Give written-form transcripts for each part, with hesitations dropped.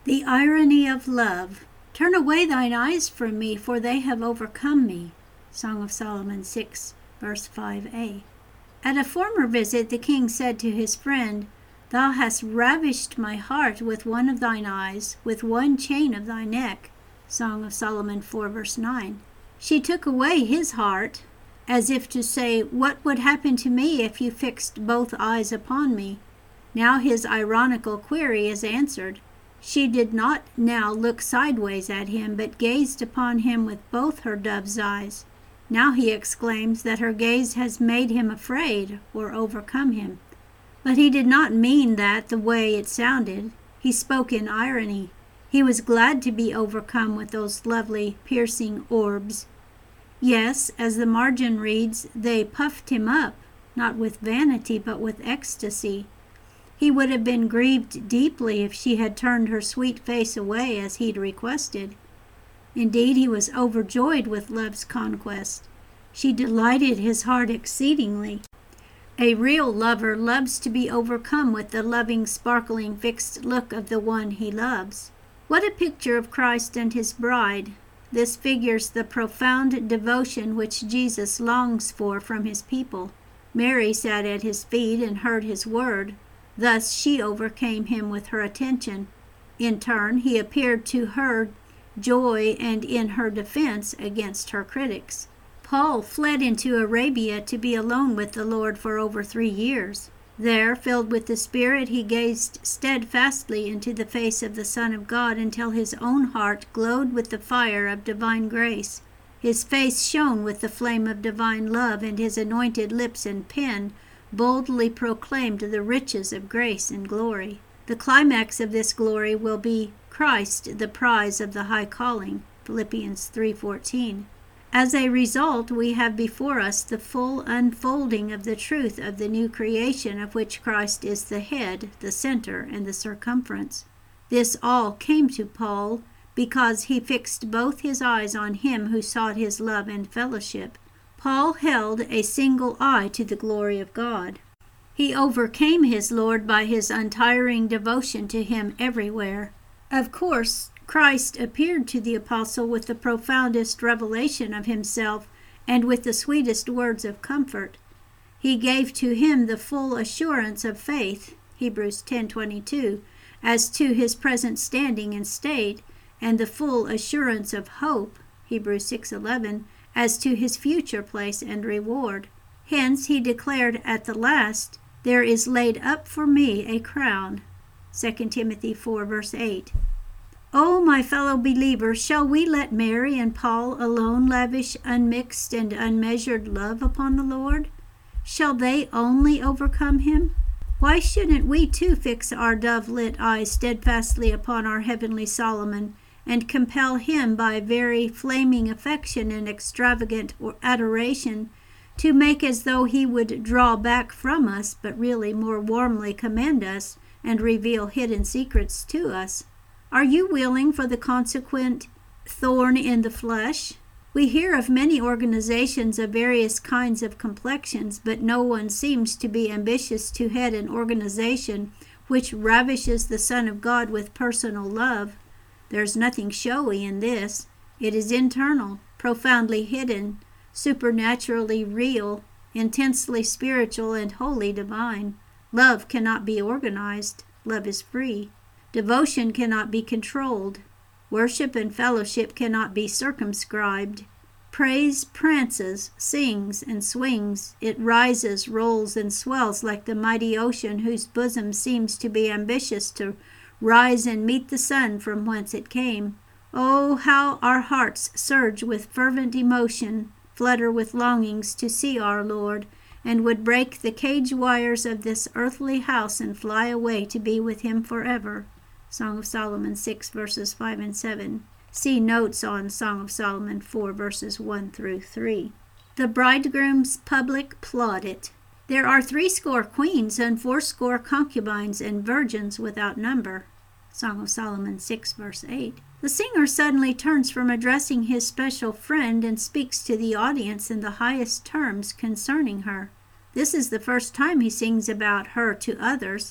The irony of love. Turn away thine eyes from me, for they have overcome me. Song of Solomon 6, verse 5a. At a former visit, the king said to his friend, Thou hast ravished my heart with one of thine eyes, with one chain of thy neck. Song of Solomon 4, verse 9. She took away his heart, as if to say, What would happen to me if you fixed both eyes upon me? Now his ironical query is answered. She did not now look sideways at him, but gazed upon him with both her dove's eyes. Now he exclaims that her gaze has made him afraid or overcome him. But he did not mean that the way it sounded. He spoke in irony. He was glad to be overcome with those lovely, piercing orbs. Yes, as the margin reads, they puffed him up, not with vanity, but with ecstasy. He would have been grieved deeply if she had turned her sweet face away as he'd requested. Indeed, he was overjoyed with love's conquest. She delighted his heart exceedingly. A real lover loves to be overcome with the loving, sparkling, fixed look of the one he loves. What a picture of Christ and his bride! This figures the profound devotion which Jesus longs for from his people. Mary sat at his feet and heard his word. Thus she overcame him with her attention. In turn, he appeared to her joy and in her defense against her critics. Paul fled into Arabia to be alone with the Lord for over 3 years. There, filled with the Spirit, he gazed steadfastly into the face of the Son of God until his own heart glowed with the fire of divine grace. His face shone with the flame of divine love, and his anointed lips and pen boldly proclaimed the riches of grace and glory. The climax of this glory will be Christ, the prize of the high calling, Philippians 3:14. As a result, we have before us the full unfolding of the truth of the new creation of which Christ is the head, the center, and the circumference. This all came to Paul because he fixed both his eyes on him who sought his love and fellowship. Paul held a single eye to the glory of God. He overcame his Lord by his untiring devotion to him everywhere. Of course, Christ appeared to the apostle with the profoundest revelation of himself and with the sweetest words of comfort. He gave to him the full assurance of faith, Hebrews 10:22, as to his present standing and state, and the full assurance of hope, Hebrews 6:11, as to his future place and reward. Hence he declared at the last, There is laid up for me a crown, 2 Timothy 4, verse 8. Oh, my fellow believers, shall we let Mary and Paul alone lavish unmixed and unmeasured love upon the Lord? Shall they only overcome him? Why shouldn't we too fix our dove-lit eyes steadfastly upon our heavenly Solomon, and compel him by very flaming affection and extravagant adoration to make as though he would draw back from us, but really more warmly commend us and reveal hidden secrets to us? Are you willing for the consequent thorn in the flesh? We hear of many organizations of various kinds of complexions, but no one seems to be ambitious to head an organization which ravishes the Son of God with personal love. There's nothing showy in this. It is internal, profoundly hidden, supernaturally real, intensely spiritual, and wholly divine. Love cannot be organized. Love is free. Devotion cannot be controlled. Worship and fellowship cannot be circumscribed. Praise prances, sings, and swings. It rises, rolls, and swells like the mighty ocean whose bosom seems to be ambitious to rise and meet the sun from whence it came. Oh, how our hearts surge with fervent emotion, flutter with longings to see our Lord, and would break the cage wires of this earthly house and fly away to be with him forever. Song of Solomon 6, verses 5 and 7. See notes on Song of Solomon 4, verses 1 through 3. The bridegroom's public plaudit. There are 80 queens and 80 concubines and virgins without number. Song of Solomon 6, verse 8. The singer suddenly turns from addressing his special friend and speaks to the audience in the highest terms concerning her. This is the first time he sings about her to others.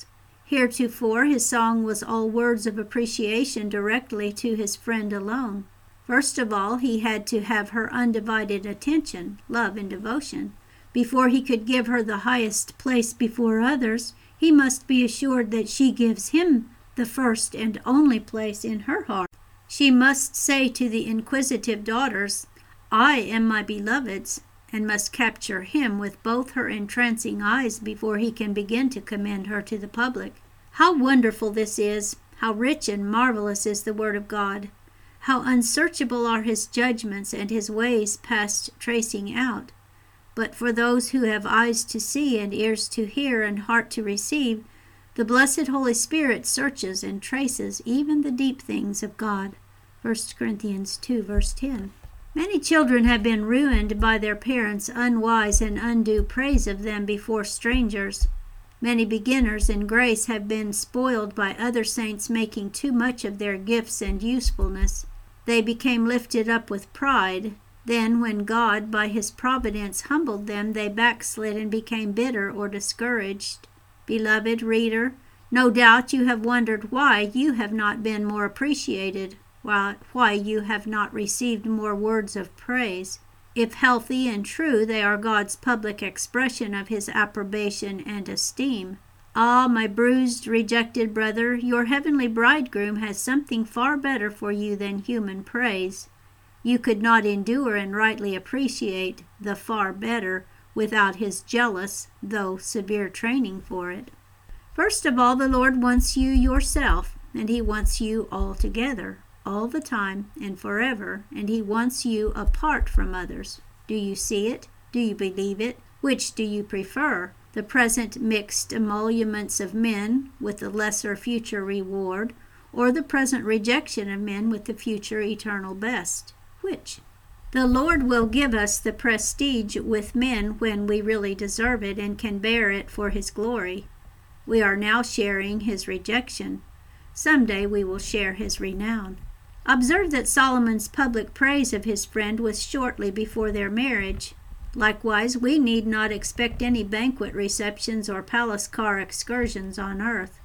Heretofore his song was all words of appreciation directly to his friend alone. First of all, he had to have her undivided attention, love, and devotion. Before he could give her the highest place before others, he must be assured that she gives him the first and only place in her heart. She must say to the inquisitive daughters, "I am my beloved's," and must capture him with both her entrancing eyes before he can begin to commend her to the public. How wonderful this is! How rich and marvelous is the Word of God! How unsearchable are his judgments and his ways past tracing out! But for those who have eyes to see and ears to hear and heart to receive, the blessed Holy Spirit searches and traces even the deep things of God. 1 Corinthians 2, verse 10. Many children have been ruined by their parents' unwise and undue praise of them before strangers. Many beginners in grace have been spoiled by other saints making too much of their gifts and usefulness. They became lifted up with pride. Then, when God, by his providence, humbled them, they backslid and became bitter or discouraged. Beloved reader, no doubt you have wondered why you have not been more appreciated, why you have not received more words of praise. If healthy and true, they are God's public expression of his approbation and esteem. Ah, my bruised, rejected brother, your heavenly bridegroom has something far better for you than human praise. You could not endure and rightly appreciate the far better without his jealous, though severe training for it. First of all, the Lord wants you yourself, and he wants you altogether, all the time and forever, and he wants you apart from others. Do you see it? Do you believe it? Which do you prefer? The present mixed emoluments of men with the lesser future reward, or the present rejection of men with the future eternal best? Which? The Lord will give us the prestige with men when we really deserve it and can bear it for his glory. We are now sharing his rejection. Someday we will share his renown. Observe that Solomon's public praise of his friend was shortly before their marriage. Likewise, we need not expect any banquet receptions or palace car excursions on earth.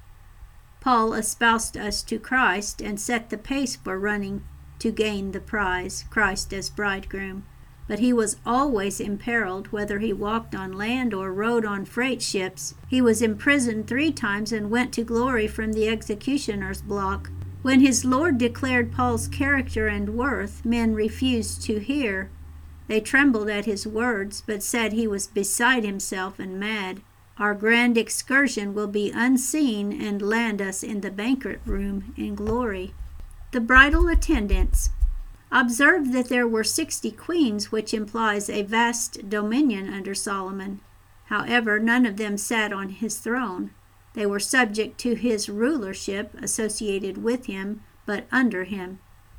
Paul espoused us to Christ and set the pace for running to gain the prize, Christ as bridegroom. But he was always imperiled, whether he walked on land or rode on freight ships. He was imprisoned 3 times and went to glory from the executioner's block. When his Lord declared Paul's character and worth, men refused to hear. They trembled at his words, but said he was beside himself and mad. Our grand excursion will be unseen and land us in the banquet room in glory. The bridal attendants. Observe that there were 60 queens, which implies a vast dominion under Solomon. However, none of them sat on his throne. They were subject to his rulership, associated with him, but under him.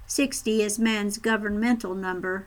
60 is man's governmental number.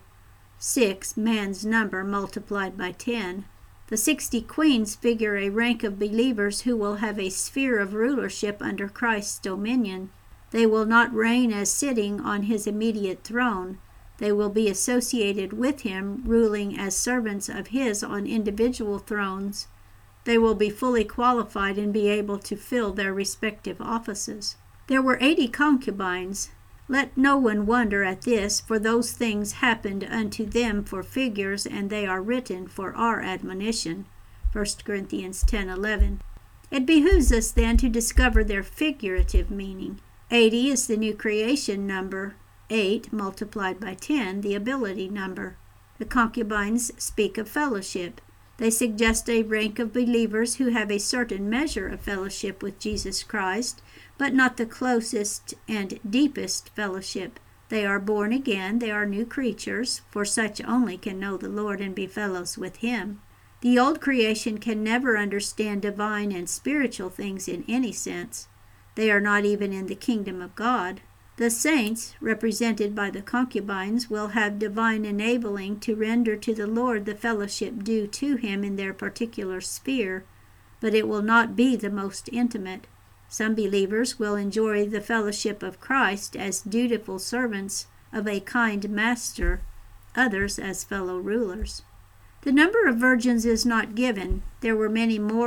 6, man's number multiplied by 10. The 60 queens figure a rank of believers who will have a sphere of rulership under Christ's dominion. They will not reign as sitting on his immediate throne. They will be associated with him, ruling as servants of his on individual thrones. They will be fully qualified and be able to fill their respective offices. There were 80 concubines. Let no one wonder at this, for those things happened unto them for figures, and they are written for our admonition. 1 Corinthians 10:11. It behooves us then to discover their figurative meaning. 80 is the new creation number. 8 multiplied by 10, the ability number. The concubines speak of fellowship. They suggest a rank of believers who have a certain measure of fellowship with Jesus Christ, but not the closest and deepest fellowship. They are born again, they are new creatures, for such only can know the Lord and be fellows with him. The old creation can never understand divine and spiritual things in any sense. They are not even in the kingdom of God. The saints, represented by the concubines, will have divine enabling to render to the Lord the fellowship due to him in their particular sphere, but it will not be the most intimate. Some believers will enjoy the fellowship of Christ as dutiful servants of a kind master, others as fellow rulers. The number of virgins is not given. There were many more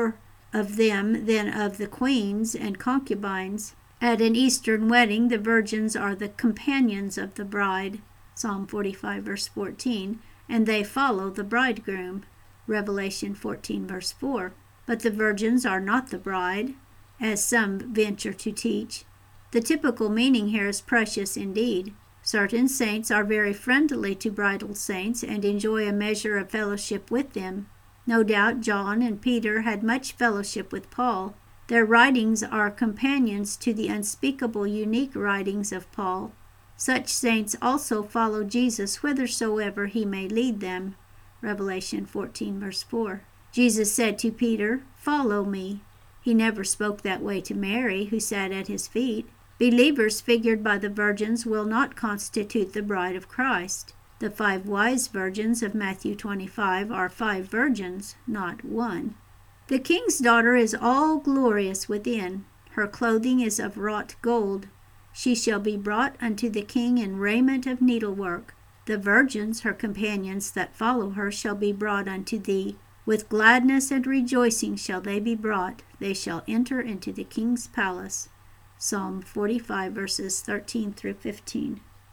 of them than of the queens and concubines. At an Eastern wedding, the virgins are the companions of the bride, Psalm 45, verse 14, and they follow the bridegroom, Revelation 14, verse 4. But the virgins are not the bride, as some venture to teach. The typical meaning here is precious indeed. Certain saints are very friendly to bridal saints and enjoy a measure of fellowship with them. No doubt John and Peter had much fellowship with Paul. Their writings are companions to the unspeakable unique writings of Paul. Such saints also follow Jesus whithersoever he may lead them. Revelation 14, verse 4. Jesus said to Peter, "Follow me." He never spoke that way to Mary, who sat at his feet. Believers figured by the virgins will not constitute the bride of Christ. The 5 wise virgins of Matthew 25 are 5 virgins, not 1. The king's daughter is all glorious within. Her clothing is of wrought gold. She shall be brought unto the king in raiment of needlework. The virgins, her companions that follow her, shall be brought unto thee. With gladness and rejoicing shall they be brought. They shall enter into the king's palace. Psalm 45, verses 13 through 15.